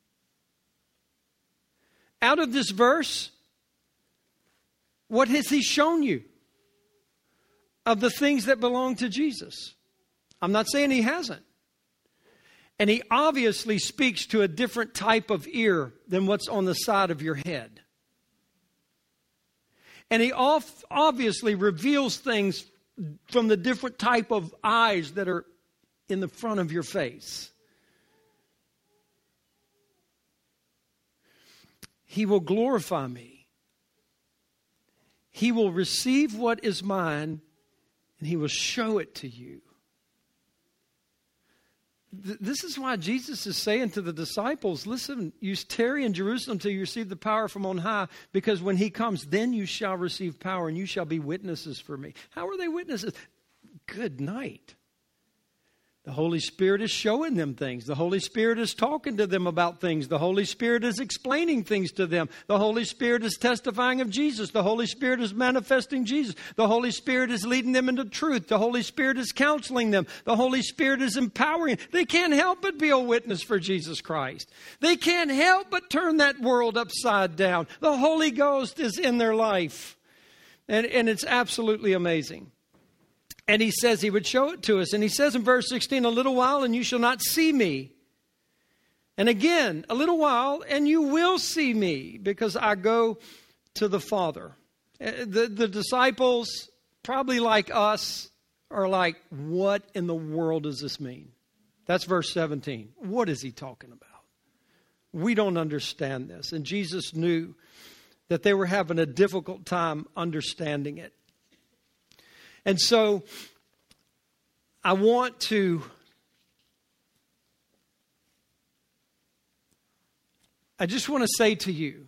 S1: Out of this verse, what has he shown you of the things that belong to Jesus? I'm not saying he hasn't. And he obviously speaks to a different type of ear than what's on the side of your head. And he obviously reveals things from the different type of eyes that are in the front of your face. He will glorify me. He will receive what is mine, and he will show it to you. This is why Jesus is saying to the disciples, listen, you tarry in Jerusalem till you receive the power from on high, because when he comes, then you shall receive power and you shall be witnesses for me. How are they witnesses? Good night. The Holy Spirit is showing them things. The Holy Spirit is talking to them about things. The Holy Spirit is explaining things to them. The Holy Spirit is testifying of Jesus. The Holy Spirit is manifesting Jesus. The Holy Spirit is leading them into truth. The Holy Spirit is counseling them. The Holy Spirit is empowering. They can't help but be a witness for Jesus Christ. They can't help but turn that world upside down. The Holy Ghost is in their life. And it's absolutely amazing. And he says he would show it to us. And he says in verse 16, a little while and you shall not see me. And again, a little while and you will see me because I go to the Father. The disciples, probably like us, are like, what in the world does this mean? That's verse 17. What is he talking about? We don't understand this. And Jesus knew that they were having a difficult time understanding it. And so I just want to say to you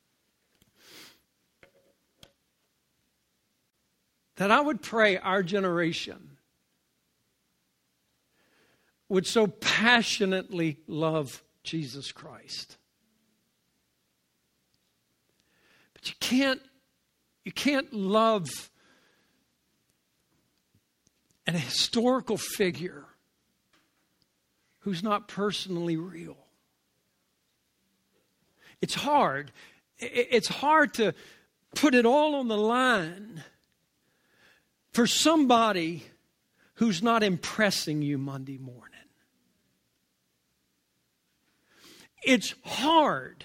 S1: that I would pray our generation would so passionately love Jesus Christ. But you can't love a historical figure who's not personally real. It's hard. It's hard to put it all on the line for somebody who's not impressing you Monday morning. It's hard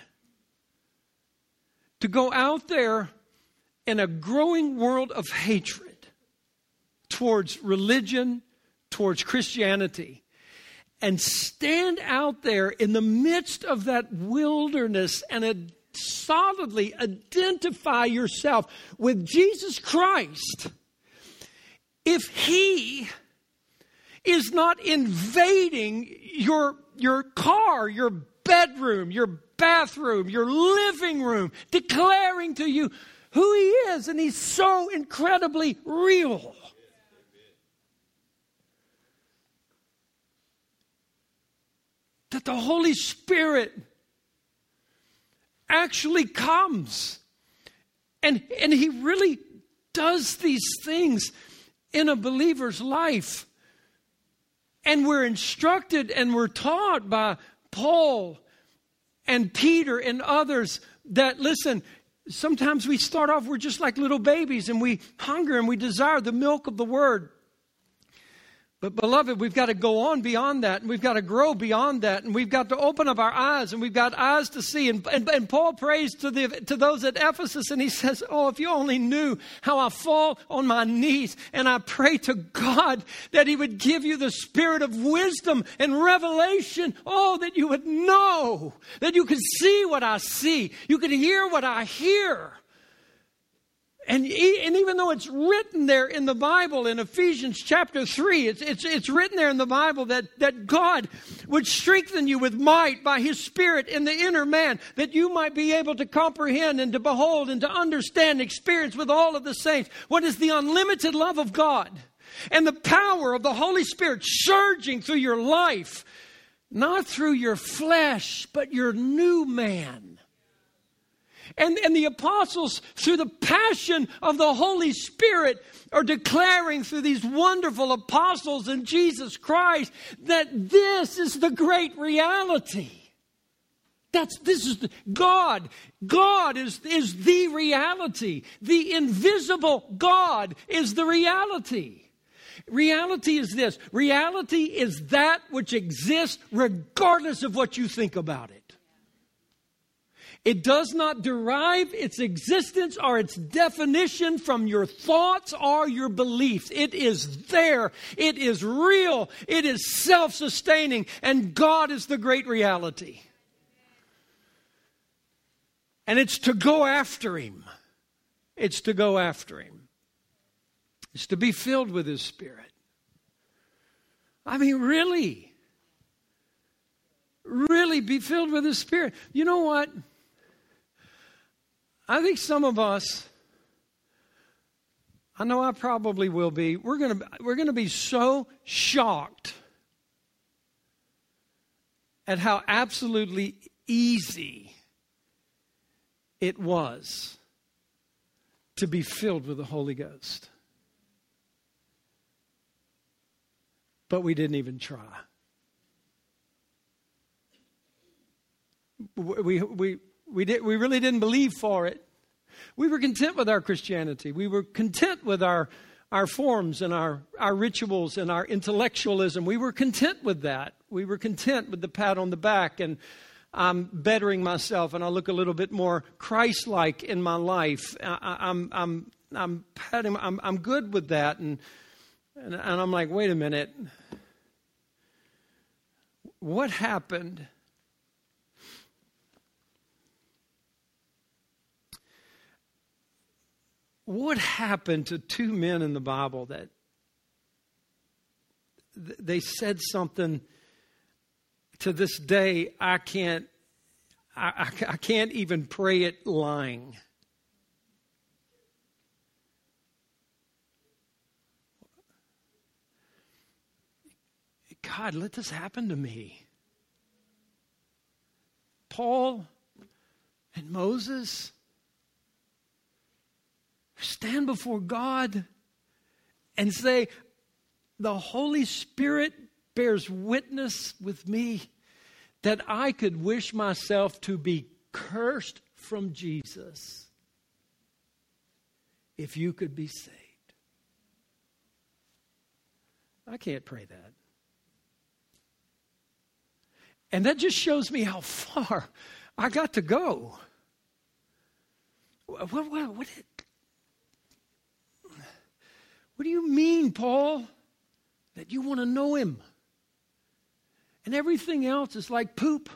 S1: to go out there in a growing world of hatred towards religion, towards Christianity, and stand out there in the midst of that wilderness and solidly identify yourself with Jesus Christ. If He is not invading your car, your bedroom, your bathroom, your living room, declaring to you who He is, and He's so incredibly real. That the Holy Spirit actually comes. And He really does these things in a believer's life. And we're instructed and we're taught by Paul and Peter and others that, listen, sometimes we start off, we're just like little babies and we hunger and we desire the milk of the Word. But beloved, we've got to go on beyond that, and we've got to grow beyond that, and we've got to open up our eyes, and we've got eyes to see. And Paul prays to those at Ephesus, and he says, oh, if you only knew how I fall on my knees, and I pray to God that He would give you the spirit of wisdom and revelation, oh, that you would know, that you could see what I see, you could hear what I hear. And even though it's written there in the Bible in Ephesians chapter 3, it's written there in the Bible that God would strengthen you with might by His Spirit in the inner man, that you might be able to comprehend and to behold and to understand, experience with all of the saints what is the unlimited love of God and the power of the Holy Spirit surging through your life, not through your flesh, but your new man. And the apostles, through the passion of the Holy Spirit, are declaring through these wonderful apostles in Jesus Christ that this is the great reality. God. God is the reality. The invisible God is the reality. Reality is this. Reality is that which exists regardless of what you think about it. It does not derive its existence or its definition from your thoughts or your beliefs. It is there. It is real. It is self-sustaining. And God is the great reality. And it's to go after Him. It's to go after Him. It's to be filled with His Spirit. I mean, really. Really be filled with His Spirit. You know what? I think some of us, I know I probably will be, we're going to be so shocked at how absolutely easy it was to be filled with the Holy Ghost. But we didn't even try. We really didn't believe for it. We were content with our Christianity. We were content with our forms and our rituals and our intellectualism. We were content with that. We were content with the pat on the back and I'm bettering myself and I look a little bit more Christ-like in my life. I'm good with that. And I'm like, wait a minute. What happened? What happened to two men in the Bible that they said something to this day I can't even pray it lying. God, let this happen to me. Paul and Moses stand before God and say, the Holy Spirit bears witness with me that I could wish myself to be cursed from Jesus if you could be saved. I can't pray that. And that just shows me how far I got to go. What do you mean, Paul, that you want to know him? And everything else is like poop.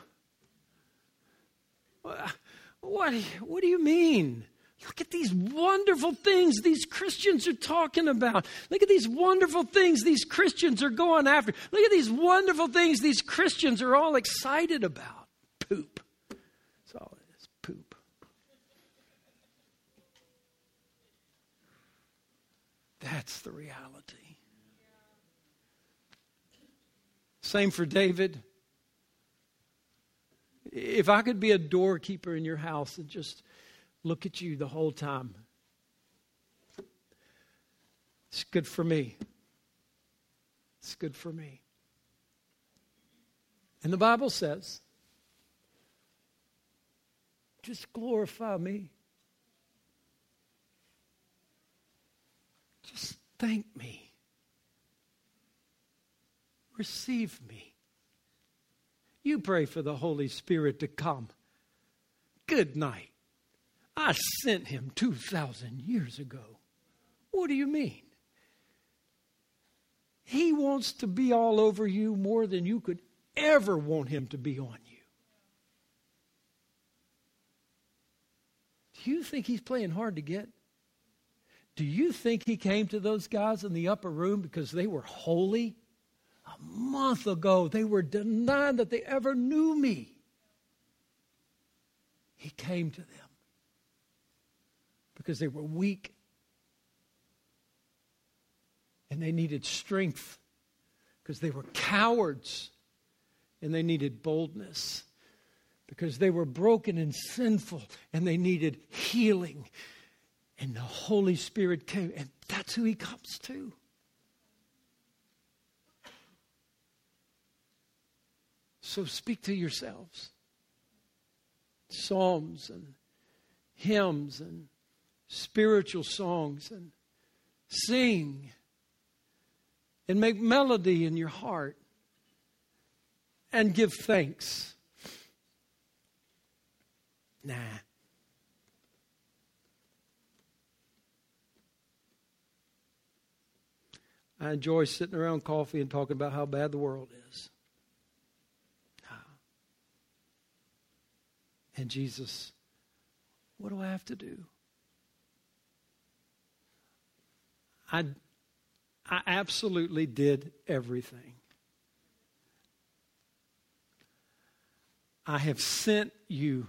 S1: What do you mean? Look at these wonderful things these Christians are talking about. Look at these wonderful things these Christians are going after. Look at these wonderful things these Christians are all excited about. Poop. That's all it is, poop. That's the reality. Same for David. If I could be a doorkeeper in your house and just look at you the whole time, it's good for me. It's good for me. And the Bible says, just glorify me. Just thank me. Receive me. You pray for the Holy Spirit to come. Good night. I sent him 2,000 years ago. What do you mean? He wants to be all over you more than you could ever want him to be on you. Do you think he's playing hard to get? Do you think he came to those guys in the upper room because they were holy? A month ago, they were denying that they ever knew me. He came to them because they were weak and they needed strength, because they were cowards and they needed boldness, because they were broken and sinful and they needed healing. And the Holy Spirit came, and that's who he comes to. So speak to yourselves. Psalms and hymns and spiritual songs, and sing and make melody in your heart and give thanks. Nah. I enjoy sitting around coffee and talking about how bad the world is. And Jesus, what do I have to do? I absolutely did everything. I have sent you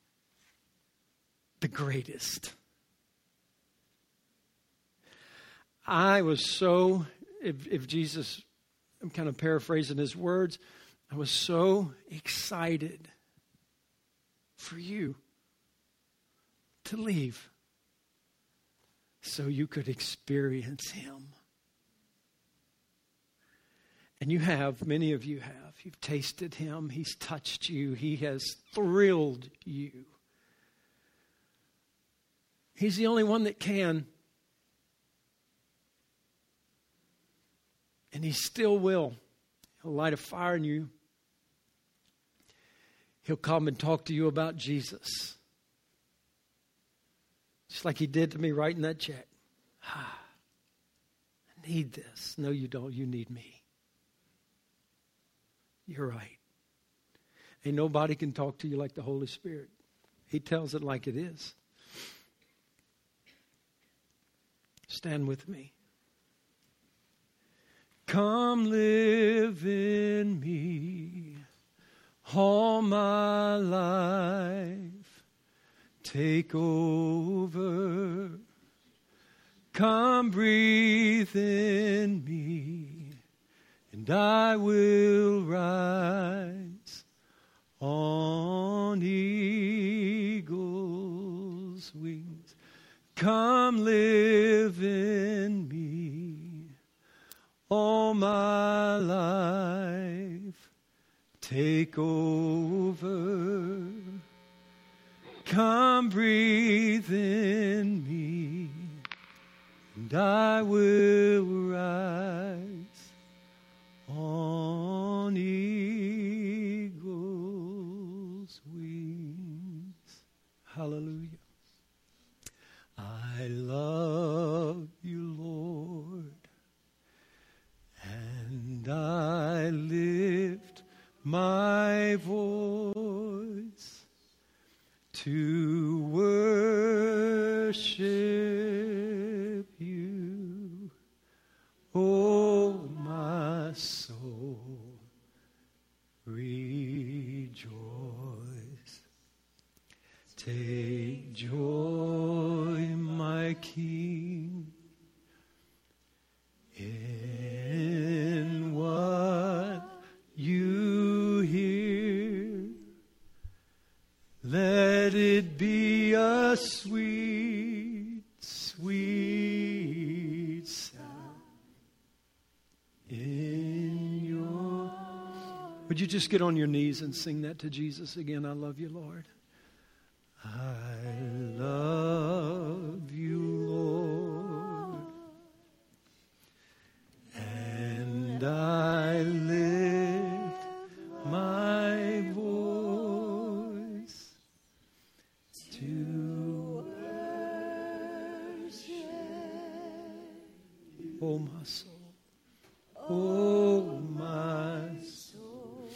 S1: the greatest. I was so, if Jesus, I'm kind of paraphrasing his words, I was so excited for you to leave so you could experience Him. And you have, many of you have. You've tasted Him. He's touched you. He has thrilled you. He's the only one that can. And He still will. He'll light a fire in you. He'll come and talk to you about Jesus. Just like He did to me writing that check. I need this. No, you don't. You need me. You're right. Ain't nobody can talk to you like the Holy Spirit. He tells it like it is. Stand with me. Come live in me all my life. Take over. Come breathe in me. And I will rise on eagle's wings. Come live in me all my life. Take over. Come breathe in me. And I will rise on eagle's wings. Hallelujah. I love you, Lord, and I lift my voice to worship you. Oh, my soul, rejoice. Take joy, my King, in what you hear. Let it be a sweet, sweet sound in your... Would you just get on your knees and sing that to Jesus again? I love you, Lord. I love you, Lord, and I lift my voice to worship. Oh, my soul. Oh, my soul.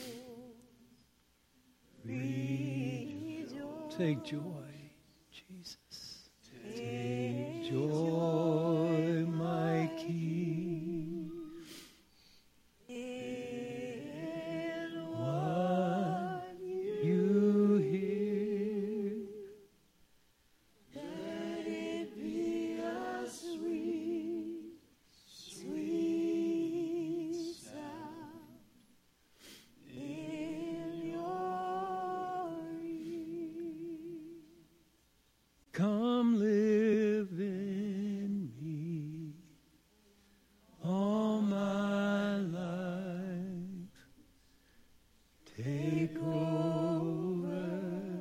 S1: Take joy, Jesus. Take joy, my King, in what you hear. Let it be a sweet, sweet sound in your ear. Come live in me all my life. Take over.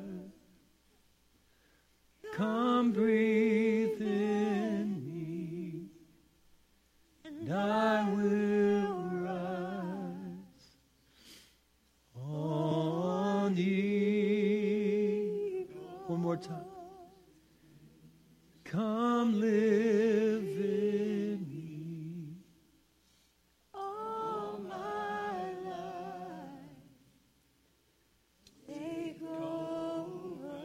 S1: Come breathe in me, and I will rise on thee. One more time. Come live in me all my life. Take over.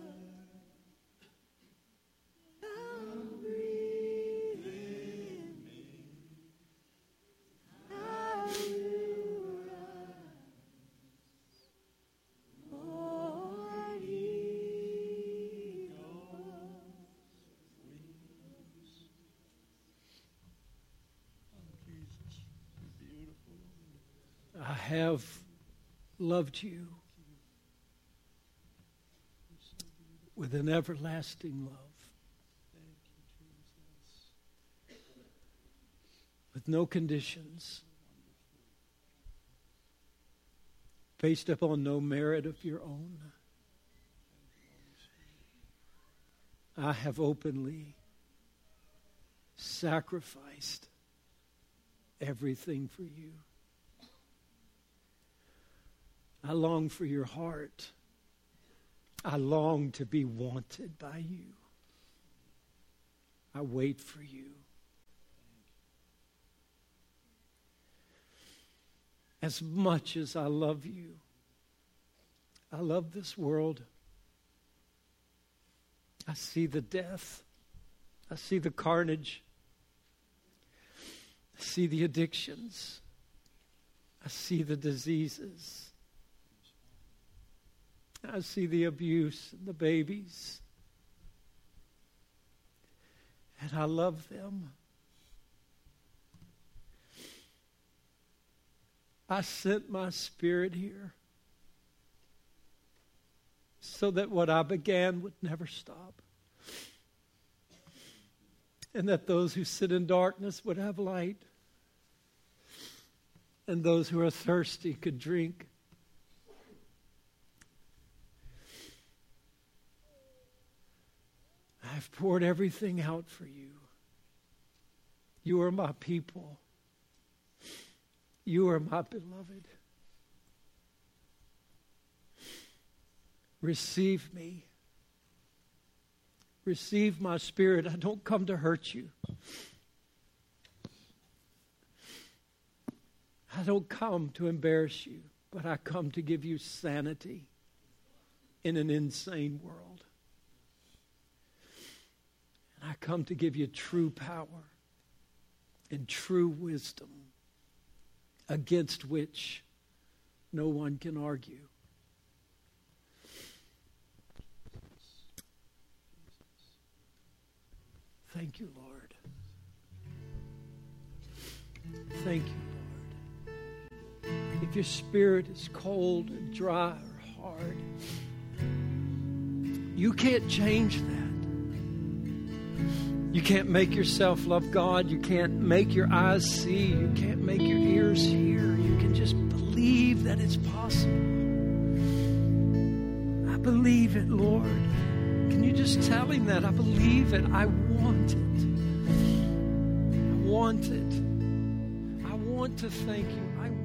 S1: Come breathe in me. I will rise on eagle's. I have loved you with an everlasting love. With no conditions. Based upon no merit of your own. I have openly sacrificed everything for you. I long for your heart. I long to be wanted by you. I wait for you. As much as I love you, I love this world. I see the death. I see the carnage. I see the addictions. I see the diseases. I see the abuse and the babies. And I love them. I sent my Spirit here so that what I began would never stop. And that those who sit in darkness would have light. And those who are thirsty could drink. I've poured everything out for you. You are my people. You are my beloved. Receive me. Receive my Spirit. I don't come to hurt you. I don't come to embarrass you, but I come to give you sanity in an insane world. And I come to give you true power and true wisdom against which no one can argue. Thank you, Lord. Thank you, Lord. If your spirit is cold and dry or hard, you can't change that. You can't make yourself love God. You can't make your eyes see. You can't make your ears hear. You can just believe that it's possible. I believe it, Lord. Can you just tell him that? I believe it. I want it. I want it. I want to thank you. I